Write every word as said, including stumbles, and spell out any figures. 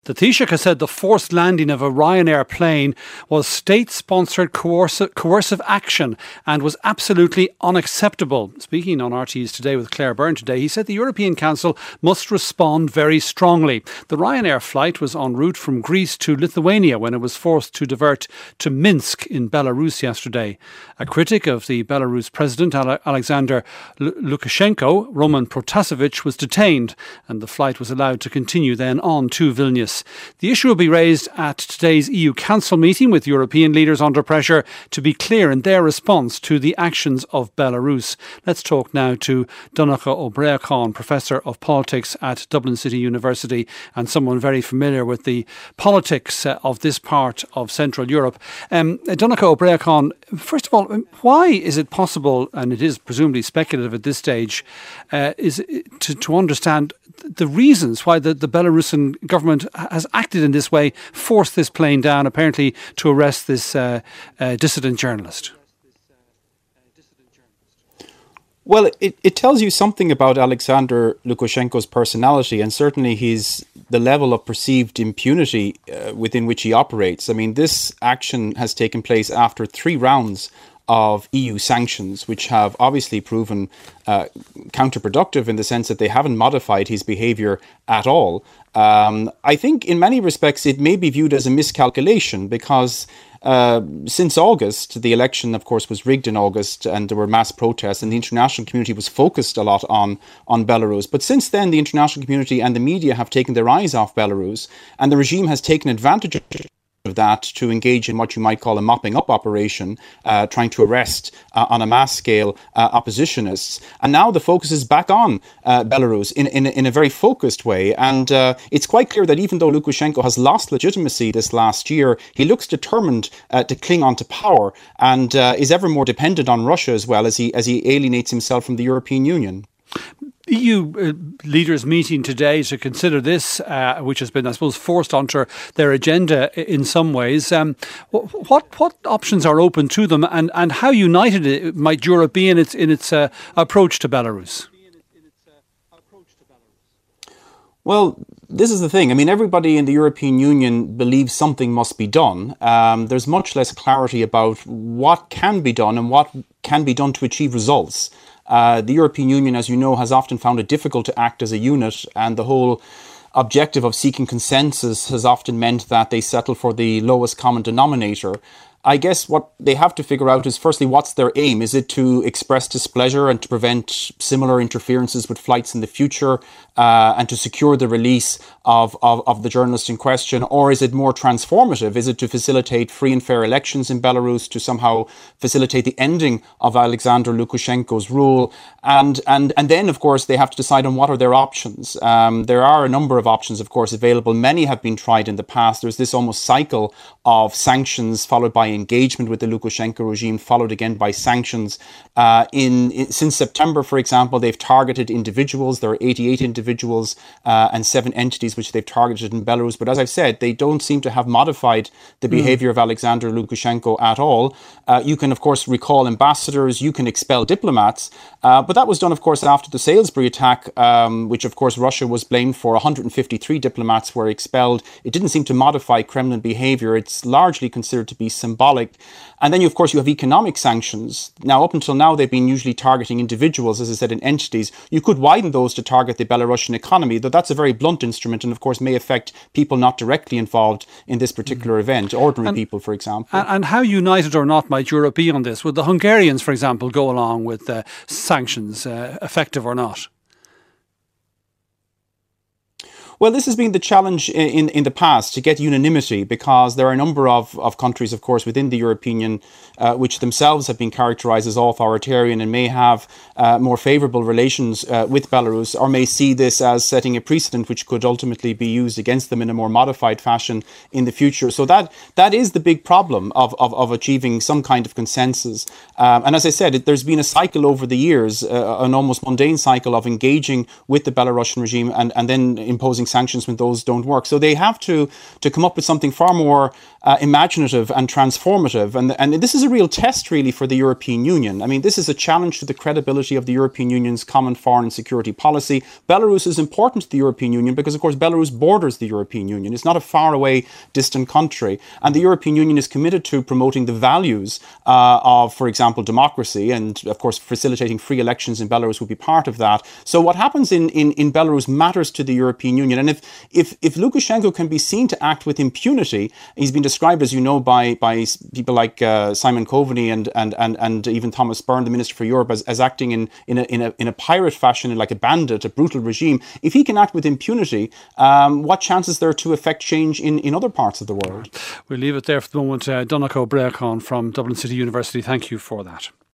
The Taoiseach has said the forced landing of a Ryanair plane was state-sponsored coercive, coercive action and was absolutely unacceptable. Speaking on R T E's Today with Claire Byrne today, he said the European Council must respond very strongly. The Ryanair flight was en route from Greece to Lithuania when it was forced to divert to Minsk in Belarus yesterday. A critic of the Belarus president, Alexander Lukashenko, Roman Protasevich, was detained and the flight was allowed to continue then on to Vilnius. The issue will be raised at today's E U Council meeting with European leaders under pressure to be clear in their response to the actions of Belarus. Let's talk now to Donncha Ó Breagháin, Professor of Politics at Dublin City University and someone very familiar with the politics uh, of this part of Central Europe. Um, Donncha Ó Breagháin, first of all, why is it possible, and it is presumably speculative at this stage, uh, is to, to understand the reasons why the, the Belarusian government has acted in this way, forced this plane down, apparently to arrest this uh, uh, dissident journalist? Well, it, it tells you something about Alexander Lukashenko's personality and certainly his the level of perceived impunity uh, within which he operates. I mean, this action has taken place after three rounds of E U sanctions, which have obviously proven uh, counterproductive in the sense that they haven't modified his behaviour at all. Um, I think in many respects it may be viewed as a miscalculation because uh, since August, the election, of course, was rigged in August and there were mass protests and the international community was focused a lot on, on Belarus. But since then, the international community and the media have taken their eyes off Belarus and the regime has taken advantage of of that to engage in what you might call a mopping up operation, uh, trying to arrest uh, on a mass scale uh, oppositionists. And now the focus is back on uh, Belarus in, in, in a very focused way. And uh, it's quite clear that even though Lukashenko has lost legitimacy this last year, he looks determined uh, to cling on to power and uh, is ever more dependent on Russia as well as he, as he alienates himself from the European Union. E U uh, leaders meeting today to consider this, uh, which has been, I suppose, forced onto their agenda in some ways. Um, what what options are open to them, and, and how united might Europe be in its in its uh, approach to Belarus? Well, this is the thing. I mean, everybody in the European Union believes something must be done. Um, there's much less clarity about what can be done and what can be done to achieve results. Uh, the European Union, as you know, has often found it difficult to act as a unit, and the whole objective of seeking consensus has often meant that they settle for the lowest common denominator. I guess what they have to figure out is, firstly, what's their aim? Is it to express displeasure and to prevent similar interferences with flights in the future uh, and to secure the release of, of, of the journalist in question? Or is it more transformative? Is it to facilitate free and fair elections in Belarus, to somehow facilitate the ending of Alexander Lukashenko's rule? And, and, and then, of course, they have to decide on what are their options. Um, there are a number of options, of course, available. Many have been tried in the past. There's this almost cycle of sanctions followed by engagement with the Lukashenko regime, followed again by sanctions. Uh, in, in since September, for example, they've targeted individuals. There are eighty-eight individuals uh, and seven entities which they've targeted in Belarus. But as I've said, they don't seem to have modified the behavior mm. of Alexander Lukashenko at all. Uh, you can, of course, recall ambassadors. You can expel diplomats. Uh, but that was done, of course, after the Salisbury attack, um, which, of course, Russia was blamed for. one hundred fifty-three diplomats were expelled. It didn't seem to modify Kremlin behavior. It's largely considered to be symbolic. And then, you, of course, you have economic sanctions. Now, up until now, they've been usually targeting individuals, as I said, in entities. You could widen those to target the Belarusian economy, though that's a very blunt instrument and, of course, may affect people not directly involved in this particular mm. event, ordinary and, people, for example. And, and how united or not might Europe be on this? Would the Hungarians, for example, go along with uh, sanctions, uh, effective or not? Well, this has been the challenge in, in the past, to get unanimity, because there are a number of, of countries, of course, within the European Union, uh, which themselves have been characterised as authoritarian and may have uh, more favourable relations uh, with Belarus, or may see this as setting a precedent which could ultimately be used against them in a more modified fashion in the future. So that that is the big problem of, of, of achieving some kind of consensus. Um, and as I said, it, there's been a cycle over the years, uh, an almost mundane cycle of engaging with the Belarusian regime and, and then imposing sanctions when those don't work. So they have to to come up with something far more uh, imaginative and transformative. And, and this is a real test, really, for the European Union. I mean, this is a challenge to the credibility of the European Union's common foreign and security policy. Belarus is important to the European Union because, of course, Belarus borders the European Union. It's not a faraway, distant country. And the European Union is committed to promoting the values uh, of, for example, democracy. And, of course, facilitating free elections in Belarus will be part of that. So what happens in, in, in Belarus matters to the European Union. And if, if, if Lukashenko can be seen to act with impunity, he's been described, as you know, by, by people like uh, Simon Coveney and, and, and, and even Thomas Byrne, the Minister for Europe, as, as acting in, in, a, in, a, in a pirate fashion, like a bandit, a brutal regime. If he can act with impunity, um, what chance is there to affect change in, in other parts of the world? We'll leave it there for the moment. Uh, Donnacha Ó Breagán from Dublin City University, thank you for that.